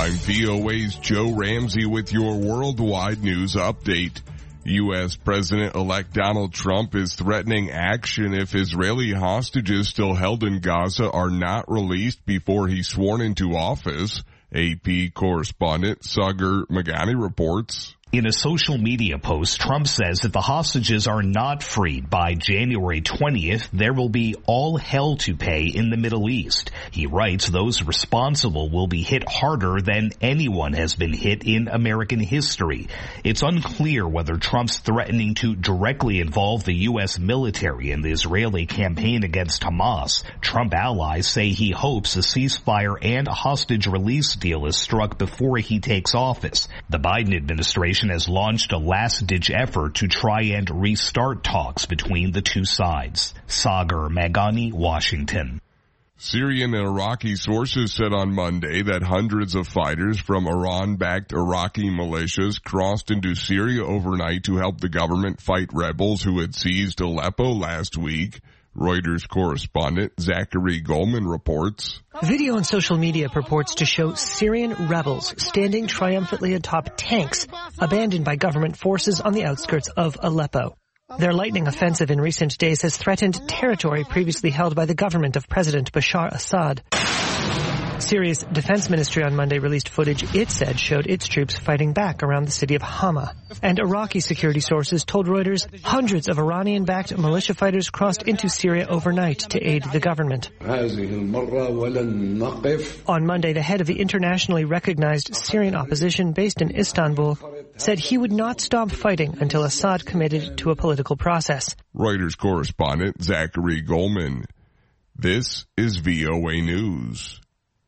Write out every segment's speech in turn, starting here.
I'm VOA's Joe Ramsey with your worldwide news update. U.S. President-elect Donald Trump is threatening action if Israeli hostages still held in Gaza are not released before he's sworn into office. AP correspondent Sagar Meghani reports. In a social media post, Trump says if the hostages are not freed by January 20th, there will be all hell to pay in the Middle East. He writes those responsible will be hit harder than anyone has been hit in American history. It's unclear whether Trump's threatening to directly involve the U.S. military in the Israeli campaign against Hamas. Trump allies say he hopes a ceasefire and a hostage release deal is struck before he takes office. The Biden administration has launched a last-ditch effort to try and restart talks between the two sides. Sagar Meghani, Washington. Syrian and Iraqi sources said on Monday that hundreds of fighters from Iran-backed Iraqi militias crossed into Syria overnight to help the government fight rebels who had seized Aleppo last week. Reuters correspondent Zachary Goldman reports. Video on social media purports to show Syrian rebels standing triumphantly atop tanks abandoned by government forces on the outskirts of Aleppo. Their lightning offensive in recent days has threatened territory previously held by the government of President Bashar Assad. Syria's defense ministry on Monday released footage it said showed its troops fighting back around the city of Hama. And Iraqi security sources told Reuters hundreds of Iranian-backed militia fighters crossed into Syria overnight to aid the government. On Monday, the head of the internationally recognized Syrian opposition based in Istanbul said he would not stop fighting until Assad committed to a political process. Reuters correspondent Zachary Goldman. This is VOA News.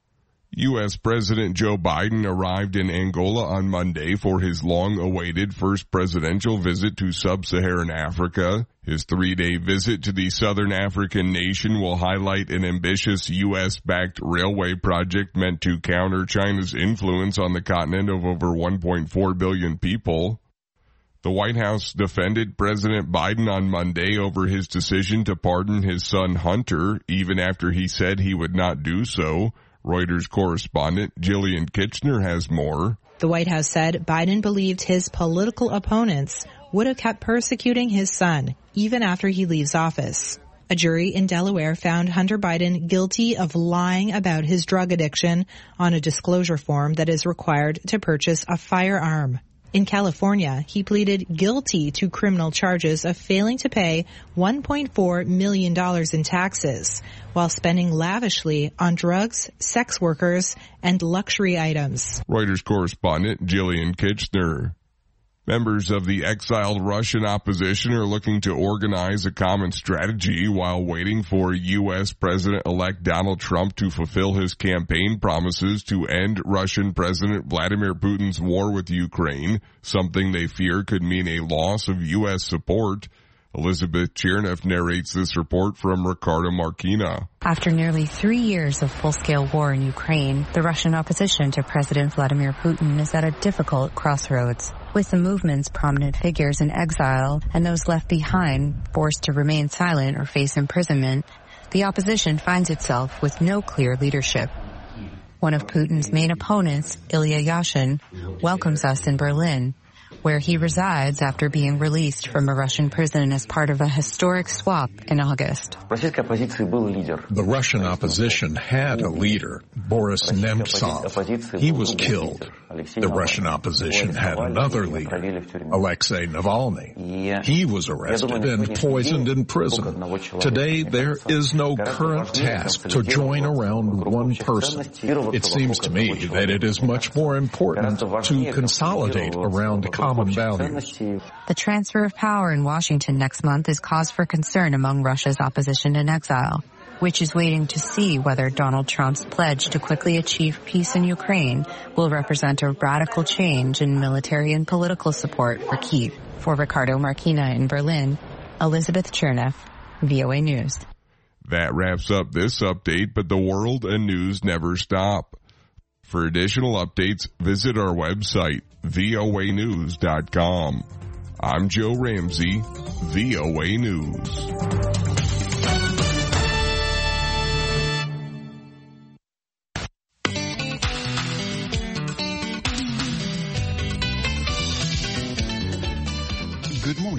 U.S. President Joe Biden arrived in Angola on Monday for his long-awaited first presidential visit to sub-Saharan Africa. His 3-day visit to the southern African nation will highlight an ambitious U.S.-backed railway project meant to counter China's influence on the continent of over 1.4 billion people. The White House defended President Biden on Monday over his decision to pardon his son Hunter, even after he said he would not do so. Reuters correspondent Jillian Kitchener has more. The White House said Biden believed his political opponents would have kept persecuting his son even after he leaves office. A jury in Delaware found Hunter Biden guilty of lying about his drug addiction on a disclosure form that is required to purchase a firearm. In California, he pleaded guilty to criminal charges of failing to pay $1.4 million in taxes while spending lavishly on drugs, sex workers, and luxury items. Reuters correspondent Jillian Kitchener. Members of the exiled Russian opposition are looking to organize a common strategy while waiting for U.S. President-elect Donald Trump to fulfill his campaign promises to end Russian President Vladimir Putin's war with Ukraine, something they fear could mean a loss of U.S. support. Elizabeth Cherneff narrates this report from Ricardo Marquina. After nearly 3 years of full-scale war in Ukraine, the Russian opposition to President Vladimir Putin is at a difficult crossroads. With the movement's prominent figures in exile and those left behind forced to remain silent or face imprisonment, the opposition finds itself with no clear leadership. One of Putin's main opponents, Ilya Yashin, welcomes us in Berlin, where he resides after being released from a Russian prison as part of a historic swap in August. The Russian opposition had a leader, Boris Nemtsov. He was killed. The Russian opposition had another leader, Alexei Navalny. He was arrested and poisoned in prison. Today, there is no current task to join around one person. It seems to me that it is much more important to consolidate around common values. The transfer of power in Washington next month is cause for concern among Russia's opposition in exile, which is waiting to see whether Donald Trump's pledge to quickly achieve peace in Ukraine will represent a radical change in military and political support for Kyiv. For Ricardo Marquina in Berlin, Elizabeth Cherneff, VOA News. That wraps up this update, but the world and news never stop. For additional updates, visit our website, voanews.com. I'm Joe Ramsey, VOA News.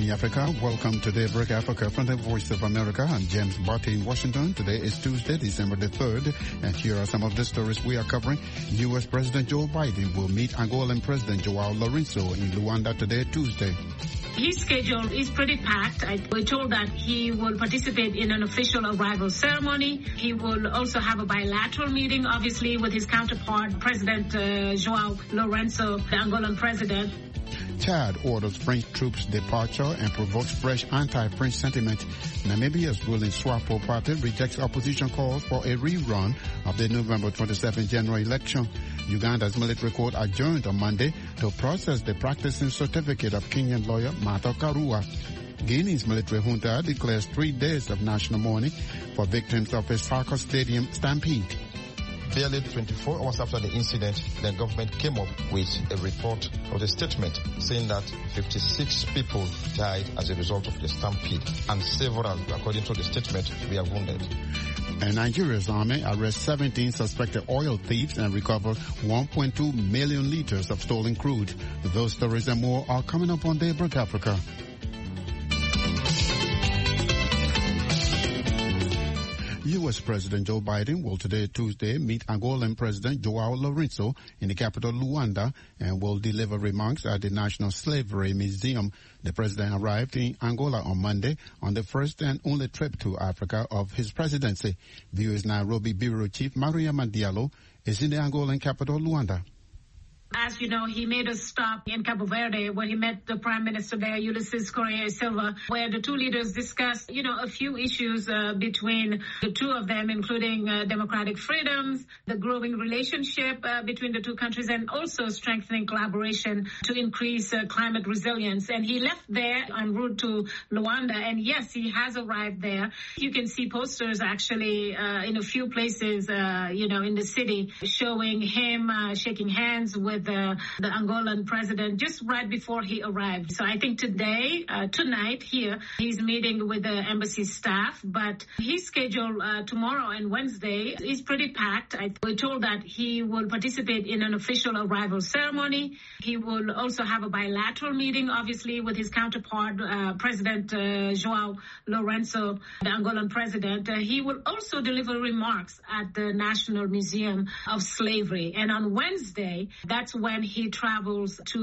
morning, Africa. Welcome to Daybreak Africa from the Voice of America. I'm James Barty in Washington. Today is Tuesday, December the 3rd, and here are some of the stories we are covering. U.S. President Joe Biden will meet Angolan President Joao Lourenço in Luanda today, Tuesday. His schedule is pretty packed. We're told that he will participate in an official arrival ceremony. He will also have a bilateral meeting, obviously, with his counterpart, President Joao Lourenço, the Angolan president. Chad orders French troops' departure and provokes fresh anti-French sentiment. Namibia's ruling SWAPO party rejects opposition calls for a rerun of the November 27 general election. Uganda's military court adjourned on Monday to process the practicing certificate of Kenyan lawyer Martha Karua. Guinea's military junta declares 3 days of national mourning for victims of a soccer stadium stampede. Barely 24 hours after the incident, the government came up with a report or a statement saying that 56 people died as a result of the stampede, and several, according to the statement, were wounded. And Nigeria's army arrests 17 suspected oil thieves and recovers 1.2 million liters of stolen crude. Those stories and more are coming up on Daybreak Africa. U.S. President Joe Biden will today, Tuesday, meet Angolan President Joao Lourenço in the capital Luanda and will deliver remarks at the National Slavery Museum. The president arrived in Angola on Monday on the first and only trip to Africa of his presidency. VOA's Nairobi Bureau Chief Maria Mandialo is in the Angolan capital Luanda. As you know, he made a stop in Cabo Verde where he met the Prime Minister there, Ulysses Correa Silva, where the two leaders discussed, a few issues between the two of them, including democratic freedoms, the growing relationship between the two countries, and also strengthening collaboration to increase climate resilience. And he left there en route to Luanda. And yes, he has arrived there. You can see posters actually in a few places, in the city showing him shaking hands with the Angolan president just right before he arrived. So I think tonight here, he's meeting with the embassy staff, but his schedule tomorrow and Wednesday is pretty packed. We're told that he will participate in an official arrival ceremony. He will also have a bilateral meeting, obviously, with his counterpart, President Joao Lourenço, the Angolan president. He will also deliver remarks at the National Museum of Slavery. And on Wednesday, that's when he travels to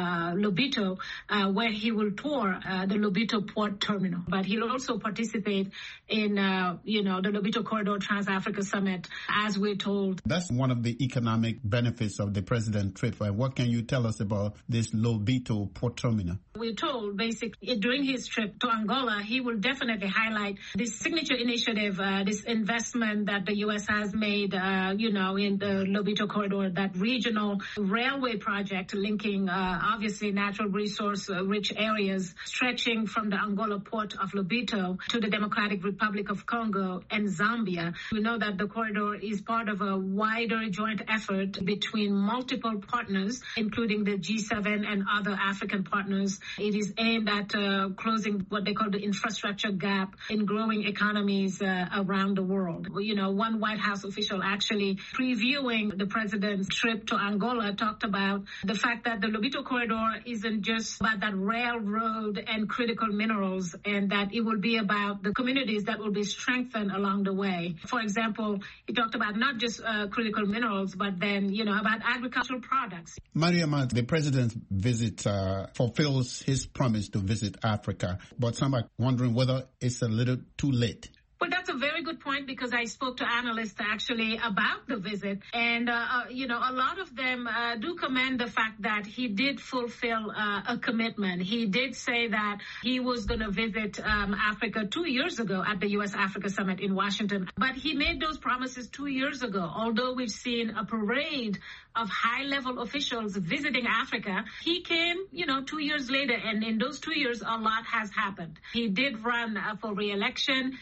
Lobito, where he will tour the Lobito port terminal. But he'll also participate in, the Lobito Corridor Trans-Africa Summit, as we're told. That's one of the economic benefits of the president's trip. What can you tell us about this Lobito port terminal? We're told, basically, during his trip to Angola, he will definitely highlight this signature initiative, this investment that the U.S. has made, in the Lobito Corridor, that regional railway project linking, obviously, natural resource-rich areas stretching from the Angola port of Lobito to the Democratic Republic of Congo and Zambia. We know that the corridor is part of a wider joint effort between multiple partners, including the G7 and other African partners. It is aimed at closing what they call the infrastructure gap in growing economies around the world. One White House official actually previewing the president's trip to Angola talked about the fact that the Lobito Corridor isn't just about that railroad and critical minerals, and that it will be about the communities that will be strengthened along the way. For example, he talked about not just critical minerals, but then, about agricultural products. Mariama, the president's visit fulfills his promise to visit Africa, but some are wondering whether it's a little too late. Well, that's a very good point, because I spoke to analysts actually about the visit. And, a lot of them do commend the fact that he did fulfill a commitment. He did say that he was going to visit Africa 2 years ago at the U.S.-Africa Summit in Washington. But he made those promises 2 years ago. Although we've seen a parade of high-level officials visiting Africa, he came, 2 years later. And in those 2 years, a lot has happened. He did run for re-election. He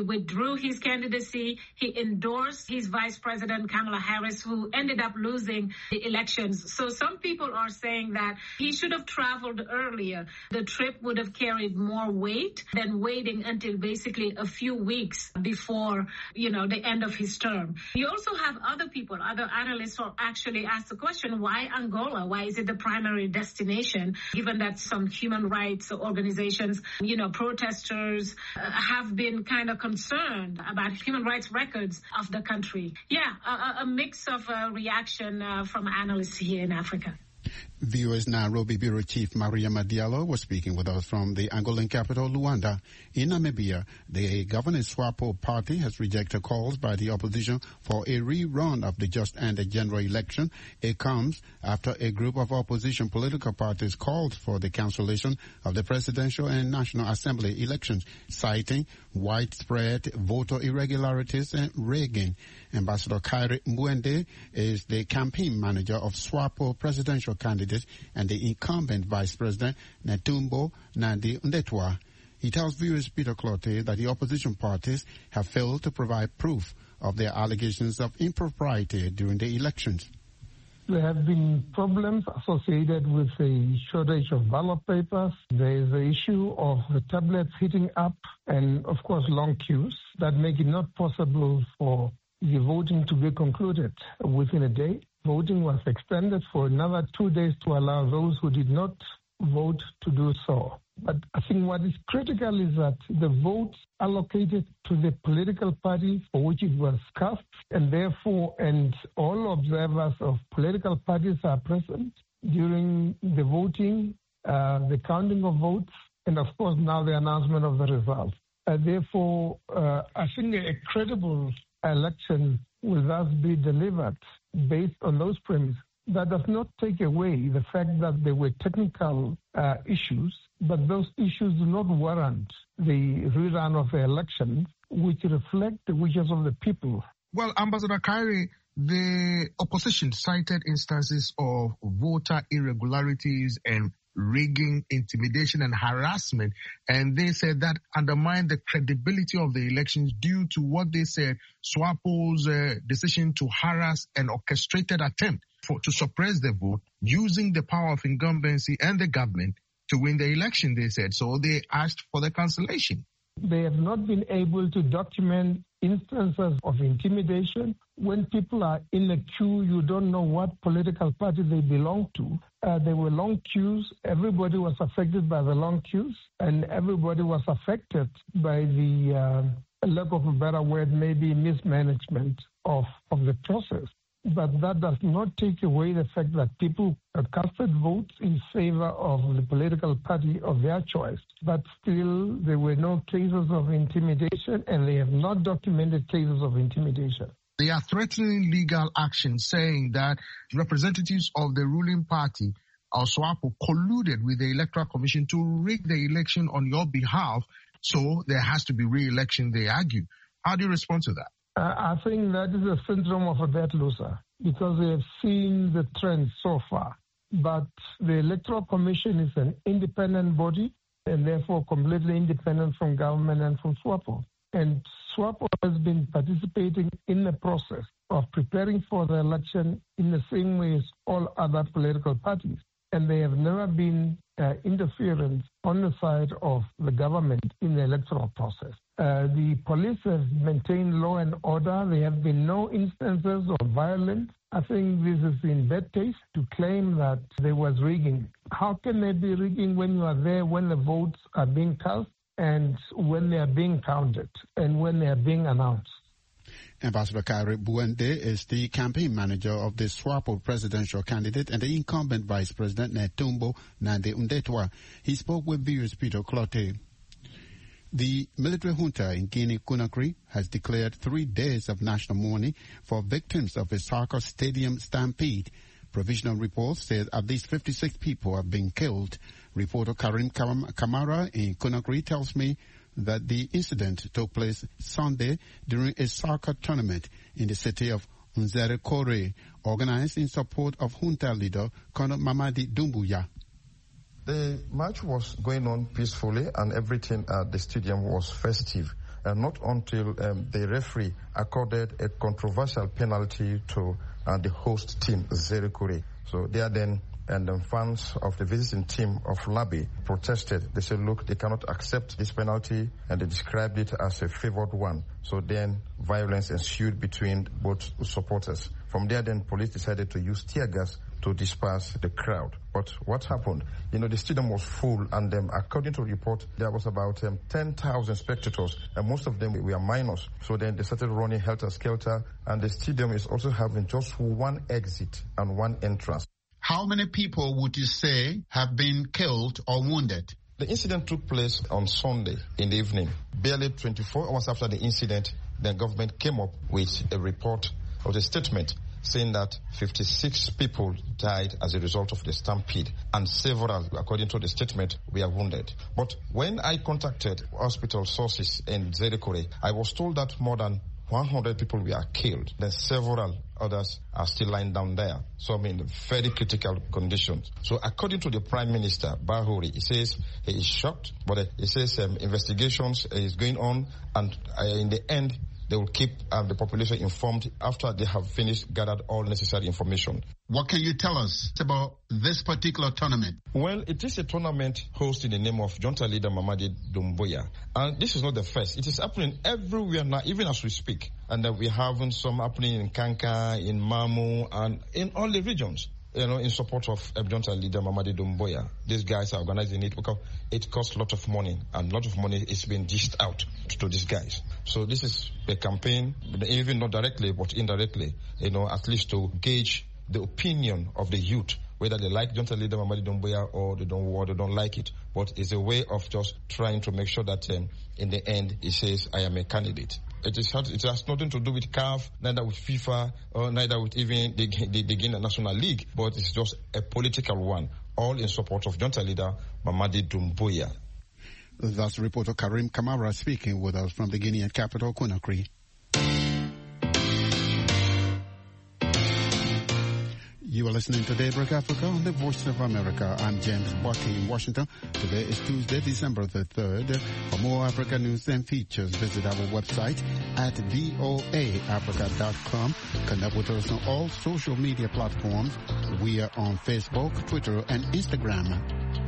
withdrew his candidacy. He endorsed his Vice President Kamala Harris, who ended up losing the elections. So some people are saying that he should have traveled earlier. The trip would have carried more weight than waiting until basically a few weeks before, the end of his term. You also have other people, other analysts who actually asked the question, why Angola? Why is it the primary destination, given that some human rights organizations, protesters have been kind of concerned about human rights records of the country? Yeah, a mix of reaction from analysts here in Africa. VOA's Nairobi Bureau Chief Maria Madiallo was speaking with us from the Angolan capital, Luanda. In Namibia, the governing SWAPO party has rejected calls by the opposition for a rerun of the just-ended general election. It comes after a group of opposition political parties called for the cancellation of the presidential and national assembly elections, citing widespread voter irregularities and rigging. Ambassador Kairi Mwende is the campaign manager of SWAPO presidential candidate and the incumbent Vice President Netumbo Nandi-Ndaitwah. He tells viewers Peter Clottey that the opposition parties have failed to provide proof of their allegations of impropriety during the elections. There have been problems associated with the shortage of ballot papers. There is the issue of the tablets heating up and, of course, long queues that make it not possible for the voting to be concluded within a day. Voting was extended for another 2 days to allow those who did not vote to do so. But I think what is critical is that the votes allocated to the political party for which it was cast, and therefore, and all observers of political parties are present during the voting, the counting of votes, and of course now the announcement of the results. Therefore, I think a credible election will thus be delivered based on those premises. That does not take away the fact that there were technical issues, but those issues do not warrant the rerun of the election, which reflect the wishes of the people. Well, Ambassador Kairi, the opposition cited instances of voter irregularities and rigging, intimidation, and harassment, and they said that undermined the credibility of the elections due to what they said SWAPO's decision to harass an orchestrated attempt to suppress the vote using the power of incumbency and the government to win the election, they said. So they asked for the cancellation. They have not been able to document instances of intimidation. When people are in a queue, you don't know what political party they belong to. There were long queues. Everybody was affected by the long queues, and everybody was affected by the, lack of a better word, maybe mismanagement of the process. But that does not take away the fact that people casted votes in favor of the political party of their choice. But still, there were no cases of intimidation, and they have not documented cases of intimidation. They are threatening legal action, saying that representatives of the ruling party, SWAPO, colluded with the Electoral Commission to rig the election on your behalf. So there has to be re-election, they argue. How do you respond to that? I think that is a syndrome of a bad loser, because we have seen the trend so far. But the Electoral Commission is an independent body and therefore completely independent from government and from SWAPO. And SWAPO has been participating in the process of preparing for the election in the same way as all other political parties. And there have never been interference on the side of the government in the electoral process. The police have maintained law and order. There have been no instances of violence. I think this is in bad taste to claim that there was rigging. How can there be rigging when you are there when the votes are being cast and when they are being counted and when they are being announced? Ambassador Kairi Mwende is the campaign manager of the SWAPO presidential candidate and the incumbent Vice President Netumbo Nandi-Ndaitwah. He spoke with viewers Peter Clottey. The military junta in Guinea-Conakry has declared 3 days of national mourning for victims of a soccer stadium stampede. Provisional reports said at least 56 people have been killed. Reporter Karim Kamara in Conakry tells me that the incident took place Sunday during a soccer tournament in the city of Nzere-Kore, organized in support of junta leader Colonel Mamadi Doumbouya. The match was going on peacefully and everything at the stadium was festive. not until the referee accorded a controversial penalty to the host team, Zerikure. So they are then, and the fans of the visiting team of Labi protested. They said, look, they cannot accept this penalty, and they described it as a favored one. So then violence ensued between both supporters. From there, then police decided to use tear gas to disperse the crowd. But what happened? The stadium was full, and according to the report, there was about 10,000 spectators, and most of them were minors. So then they started running helter-skelter, and the stadium is also having just one exit and one entrance. How many people would you say have been killed or wounded? The incident took place on Sunday in the evening. Barely 24 hours after the incident, the government came up with a report or a statement saying that 56 people died as a result of the stampede, and several, according to the statement, were wounded. But when I contacted hospital sources in Zerikure, I was told that more than 100 people were killed. Then several others are still lying down there. So in very critical conditions. So according to the Prime Minister, Bahuri, he says he is shocked, but he says investigations is going on, and in the end, they will keep the population informed after they have gathered all necessary information. What can you tell us about this particular tournament? Well, it is a tournament hosted in the name of junta leader Mamadi Doumbouya. And this is not the first. It is happening everywhere now, even as we speak. And we're having some happening in Kanka, in Mamu, and in all the regions. In support of junta leader Mamadi Doumbouya. These guys are organizing it because it costs a lot of money, and a lot of money is being dished out to these guys. So this is a campaign, even not directly, but indirectly, at least to gauge the opinion of the youth, whether they like junta leader Mamadi Doumbouya or they don't like it. But it's a way of just trying to make sure that in the end, he says, I am a candidate. It has nothing to do with CAF, neither with FIFA, or neither with even the Guinea National League, but it's just a political one, all in support of junta leader Mamadi Doumbouya. That's reporter Karim Kamara speaking with us from the Guinean capital, Conakry. You are listening to Daybreak Africa on the Voice of America. I'm James Bucky in Washington. Today is Tuesday, December the 3rd. For more Africa news and features, visit our website at voaafrica.com. Connect with us on all social media platforms. We are on Facebook, Twitter, and Instagram.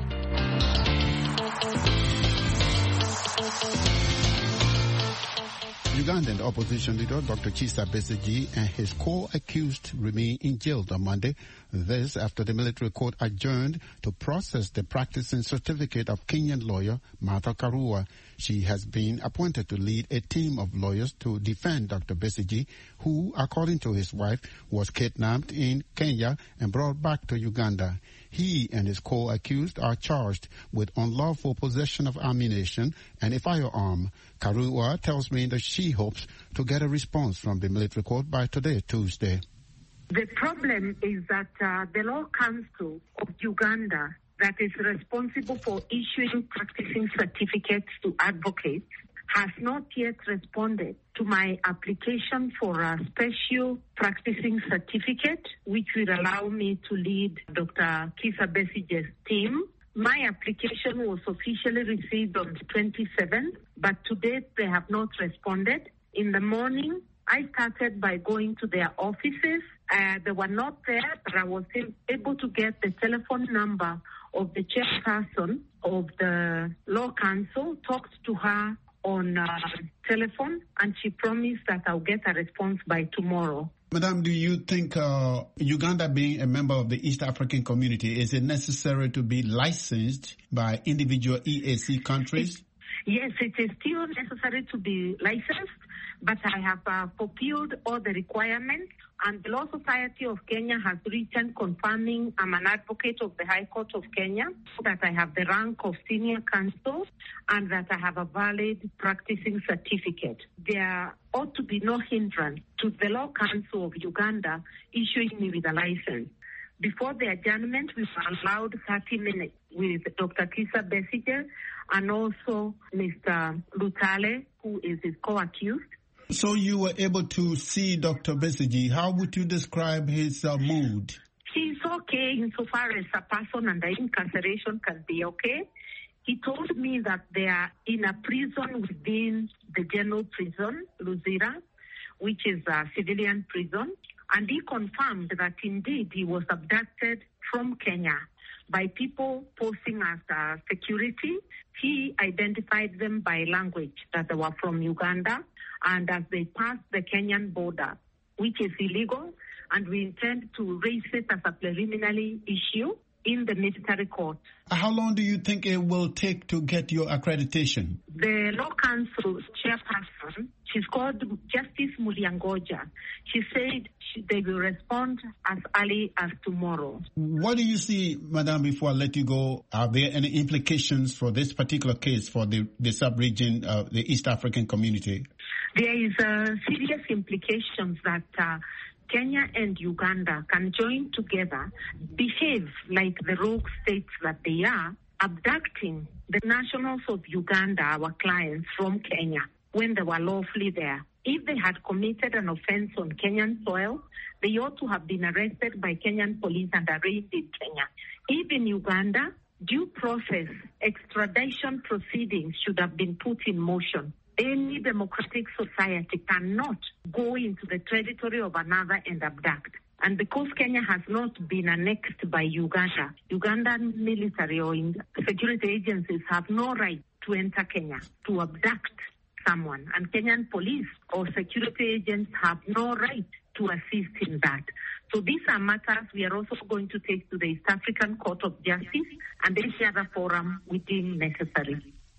Ugandan opposition leader Dr. Kizza Besigye and his co-accused remain in jail on Monday. This after the military court adjourned to process the practicing certificate of Kenyan lawyer Martha Karua. She has been appointed to lead a team of lawyers to defend Dr. Besigye, who, according to his wife, was kidnapped in Kenya and brought back to Uganda. He and his co-accused are charged with unlawful possession of ammunition and a firearm. Karua tells me that she hopes to get a response from the military court by today, Tuesday. The problem is that the Law Council of Uganda, that is responsible for issuing practicing certificates to advocates, has not yet responded to my application for a special practicing certificate, which will allow me to lead Dr. Kizza Besigye's team. My application was officially received on the 27th, but to date they have not responded. In the morning, I started by going to their offices. They were not there, but I was able to get the telephone number of the chairperson of the Law Council, talked to her on telephone, and she promised that I'll get a response by tomorrow. Madam, do you think Uganda being a member of the East African community, is it necessary to be licensed by individual EAC countries? Yes, it is still necessary to be licensed, but I have fulfilled all the requirements, and the Law Society of Kenya has written confirming I'm an advocate of the High Court of Kenya, that I have the rank of senior counsel, and that I have a valid practicing certificate. There ought to be no hindrance to the Law Council of Uganda issuing me with a license. Before the adjournment, we were allowed 30 minutes with Dr. Kizza Besigye and also Mr. Lutale, who is his co-accused. So you were able to see Dr. Besigye. How would you describe his mood? He's okay insofar as a person under incarceration can be okay. He told me that they are in a prison within the general prison, Luzira, which is a civilian prison. And he confirmed that indeed he was abducted from Kenya by people posing as security. He identified them by language, that they were from Uganda. And as they passed the Kenyan border, which is illegal, and we intend to raise it as a preliminary issue in the military court. How long do you think it will take to get your accreditation? The Law Council chairperson, she's called Justice Muliangoja. She said they will respond as early as tomorrow. What do you see, Madam, before I let you go? Are there any implications for this particular case for the sub-region, the East African community? There is serious implications that Kenya and Uganda can join together, behave like the rogue states that they are, abducting the nationals of Uganda, our clients, from Kenya when they were lawfully there. If they had committed an offense on Kenyan soil, they ought to have been arrested by Kenyan police and arraigned in Kenya. If in Uganda, due process, extradition proceedings should have been put in motion. Any democratic society cannot go into the territory of another and abduct. And because Kenya has not been annexed by Uganda, Ugandan military or security agencies have no right to enter Kenya to abduct someone. And Kenyan police or security agents have no right to assist in that. So these are matters we are also going to take to the East African Court of Justice and any other forum we deem necessary.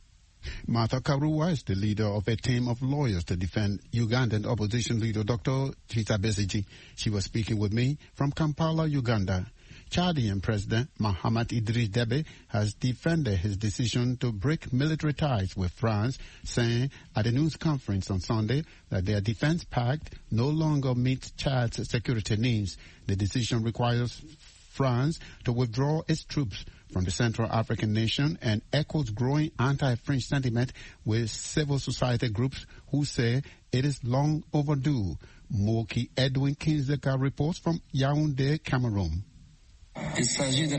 Martha Karua is the leader of a team of lawyers to defend Ugandan opposition leader Dr. Kizza Besigye. She was speaking with me from Kampala, Uganda. Chadian President Mahamat Idris Deby has defended his decision to break military ties with France, saying at a news conference on Sunday that their defense pact no longer meets Chad's security needs. The decision requires France to withdraw its troops from the Central African nation and echoes growing anti-French sentiment with civil society groups who say it is long overdue. Moki Edwin Kinzeka reports from Yaoundé, Cameroon. President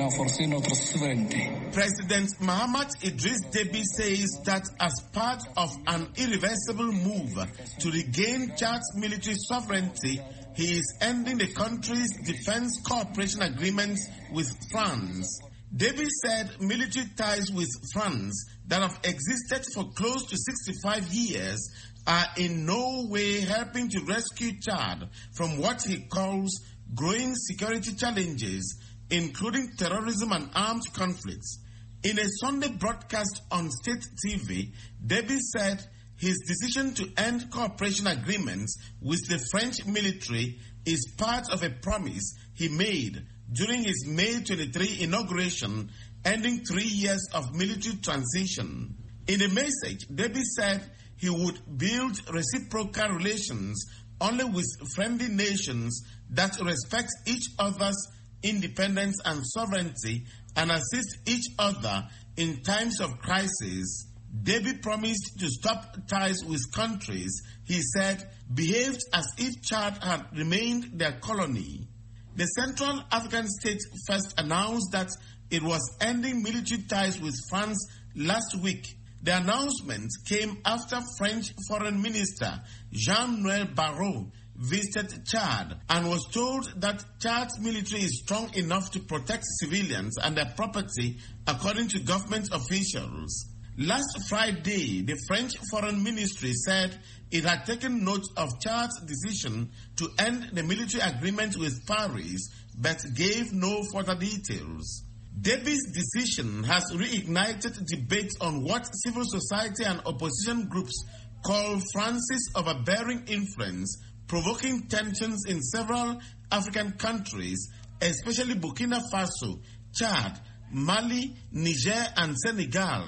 Mahamat Idris Deby says that as part of an irreversible move to regain Chad's military sovereignty, he is ending the country's defense cooperation agreements with France. Deby said military ties with France that have existed for close to 65 years are in no way helping to rescue Chad from what he calls growing security challenges, including terrorism and armed conflicts. In a Sunday broadcast on state TV, Deby said his decision to end cooperation agreements with the French military is part of a promise he made during his May 23 inauguration, ending 3 years of military transition. In the message, Deby said he would build reciprocal relations only with friendly nations that respect each other's independence and sovereignty and assist each other in times of crisis. Deby promised to stop ties with countries, he said, behaved as if Chad had remained their colony. The Central African state first announced that it was ending military ties with France last week. The announcement came after French Foreign Minister Jean-Noël Barrot visited Chad and was told that Chad's military is strong enough to protect civilians and their property, according to government officials. Last Friday, the French Foreign Ministry said it had taken note of Chad's decision to end the military agreement with Paris, but gave no further details. Deby's decision has reignited debates on what civil society and opposition groups call France's overbearing influence, provoking tensions in several African countries, especially Burkina Faso, Chad, Mali, Niger, and Senegal.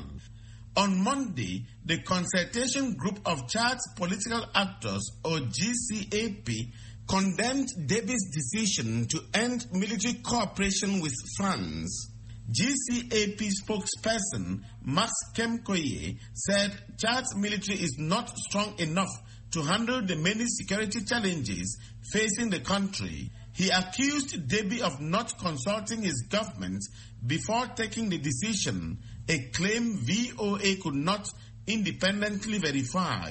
On Monday, the Consultation Group of Chad's Political Actors, or GCAP, condemned Deby's decision to end military cooperation with France. GCAP spokesperson Max Kemkoye said Chad's military is not strong enough to handle the many security challenges facing the country. He accused Deby of not consulting his government before taking the decision, a claim VOA could not independently verify.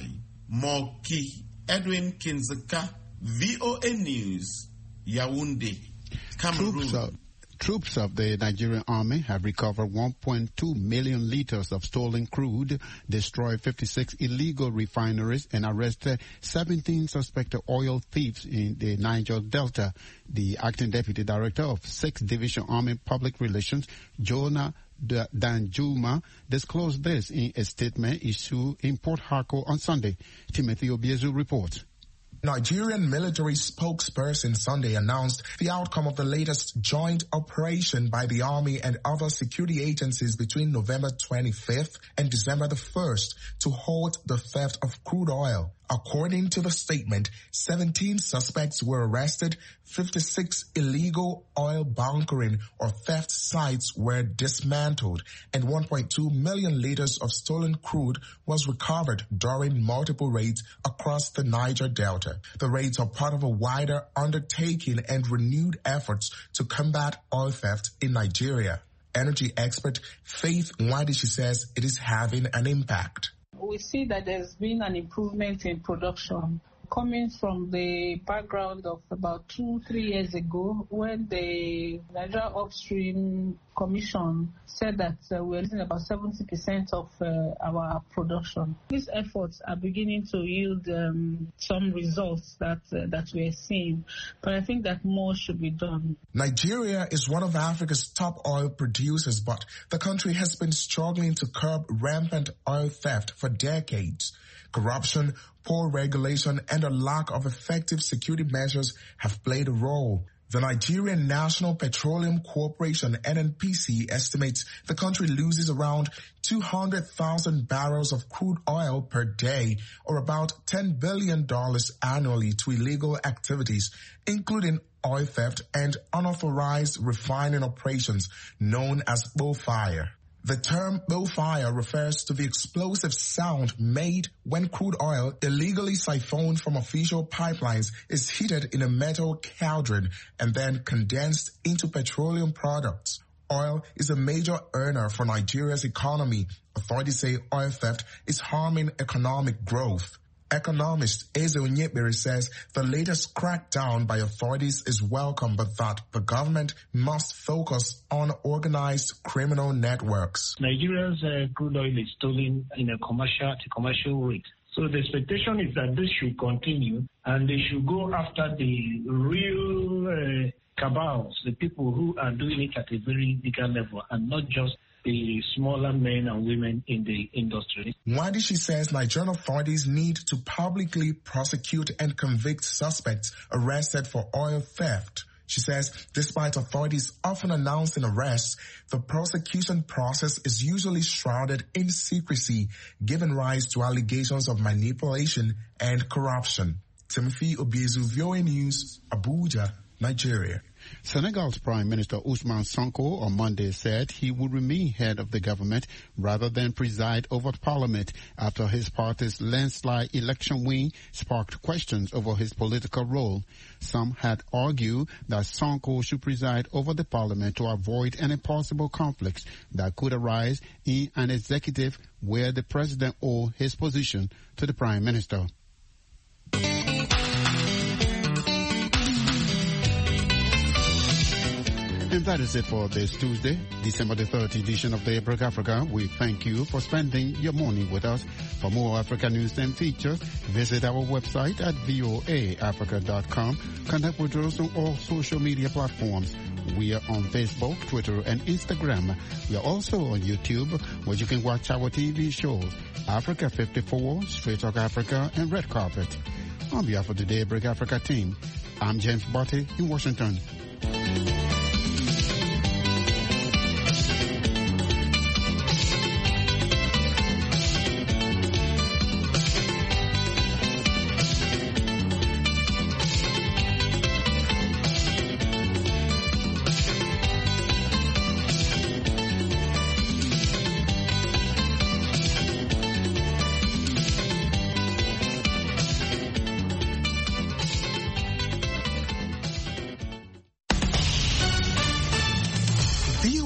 Moki Edwin Kinzeka, VOA News, Yaoundé, Cameroon. Troops of the Nigerian army have recovered 1.2 million liters of stolen crude, destroyed 56 illegal refineries, and arrested 17 suspected oil thieves in the Niger Delta. The acting deputy director of 6th Division Army Public Relations, Jonah Danjuma, disclosed this in a statement issued in Port Harcourt on Sunday. Timothy Obiezu reports. Nigerian military spokesperson Sunday announced the outcome of the latest joint operation by the Army and other security agencies between November 25th and December the 1st to halt the theft of crude oil. According to the statement, 17 suspects were arrested, 56 illegal oil bunkering or theft sites were dismantled, and 1.2 million liters of stolen crude was recovered during multiple raids across the Niger Delta. The raids are part of a wider undertaking and renewed efforts to combat oil theft in Nigeria. Energy expert Faith Nwadishi says it is having an impact. We see that there's been an improvement in production coming from the background of about 2-3 years ago when the Nigeria Upstream Commission said that we're losing about 70% of our production. These efforts are beginning to yield some results that we're seeing, but I think that more should be done. Nigeria is one of Africa's top oil producers, but the country has been struggling to curb rampant oil theft for decades. Corruption, poor regulation, and a lack of effective security measures have played a role. The Nigerian National Petroleum Corporation, NNPC, estimates the country loses around 200,000 barrels of crude oil per day, or about $10 billion annually, to illegal activities, including oil theft and unauthorized refining operations known as bullfire. The term bullfire refers to the explosive sound made when crude oil, illegally siphoned from official pipelines, is heated in a metal cauldron and then condensed into petroleum products. Oil is a major earner for Nigeria's economy. Authorities say oil theft is harming economic growth. Economist Eze Onyekbere says the latest crackdown by authorities is welcome, but that the government must focus on organized criminal networks. Nigeria's crude oil is stolen in a commercial rate. So the expectation is that this should continue and they should go after the real cabals, the people who are doing it at a very bigger level and not just the smaller men and women in the industry. Nwadishi says Nigerian authorities need to publicly prosecute and convict suspects arrested for oil theft. She says despite authorities often announcing arrests, the prosecution process is usually shrouded in secrecy, giving rise to allegations of manipulation and corruption. Timothy Obiezu, VOA News, Abuja, Nigeria. Senegal's Prime Minister Ousmane Sonko on Monday said he would remain head of the government rather than preside over Parliament after his party's landslide election win sparked questions over his political role. Some had argued that Sonko should preside over the Parliament to avoid any possible conflicts that could arise in an executive where the president owed his position to the Prime Minister. And that is it for this Tuesday, December the 3rd edition of Daybreak Africa. We thank you for spending your morning with us. For more Africa news and features, visit our website at voaafrica.com. Connect with us on all social media platforms. We are on Facebook, Twitter, and Instagram. We are also on YouTube, where you can watch our TV shows, Africa 54, Straight Talk Africa, and Red Carpet. On behalf of the Daybreak Africa team, I'm James Botti in Washington.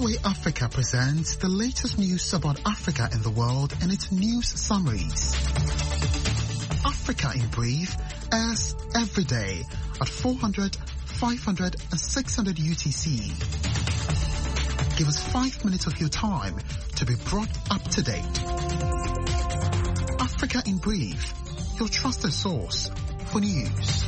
VOA Africa presents the latest news about Africa and the world and its news summaries. Africa in Brief airs every day at 400, 500 and 600 UTC. Give us 5 minutes of your time to be brought up to date. Africa in Brief, your trusted source for news.